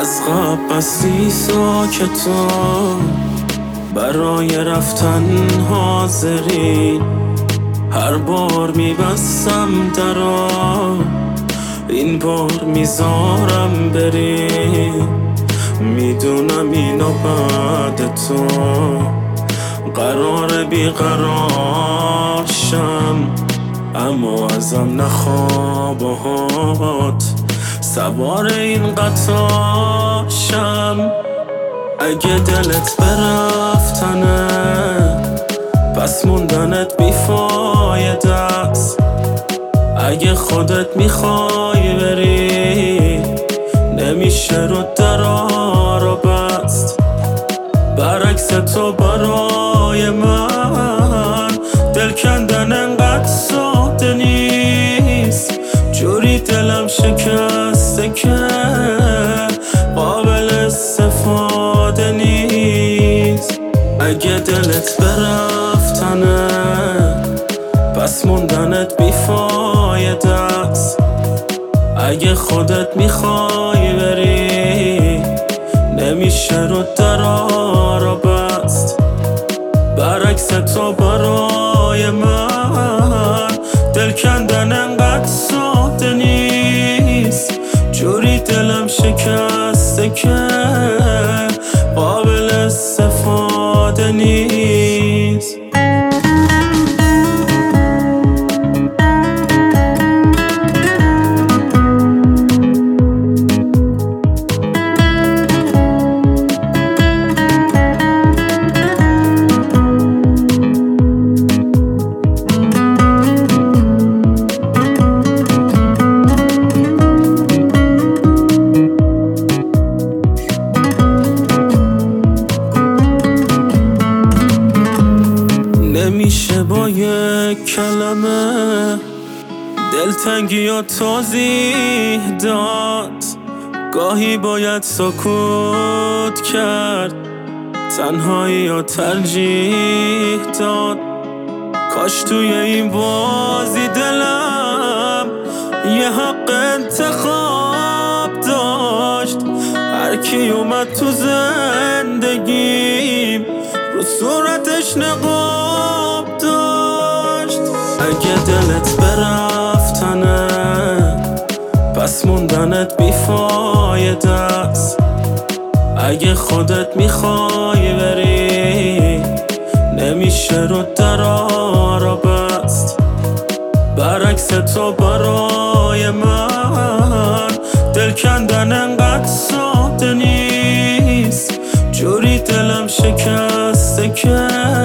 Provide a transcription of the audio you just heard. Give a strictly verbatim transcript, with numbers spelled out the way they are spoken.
از قبل بستی ساکتا برای رفتن حاضری. هر بار میبستم درا این بار میذارم بری. میدونم اینا بعد تو قرار بیقرار شم، اما ازم نخوابهات سوار این قطار شم. اگه دلت برفتنه پس موندنت بیفایده است. اگه خودت میخوای بری نمیشه رو درا رو بست. برعکس تو برای من دل کندن انقدر ساده نیست. جوری دلم شکسته که قابل استفاده نیست. اگه دلت برفتنه پس موندنت بیفایده است. اگه خودت میخوای بری نمیشه رو درا رو بست. برعکس تو برای من دل کندن انقدر ساده نیست. جوری دلم شکسته که قابل استفاده نیست. نمیشه با یک کلمه دلتنگی و توضیح داد. گاهی باید سکوت کرد، تنهایی و ترجیح داد. کاش توی این بازی دلم یه حق انتخاب داشت. هر کی اومد تو زندگیم رو صورتش نقاب داشت. اگه دلت برفتنه پس موندنت بیفایده است. اگه خودت میخوای بری نمیشه رو درا رو بست. برعکس تو برای من دل کندن انقدر ساده نیست. جوری دلم شکسته که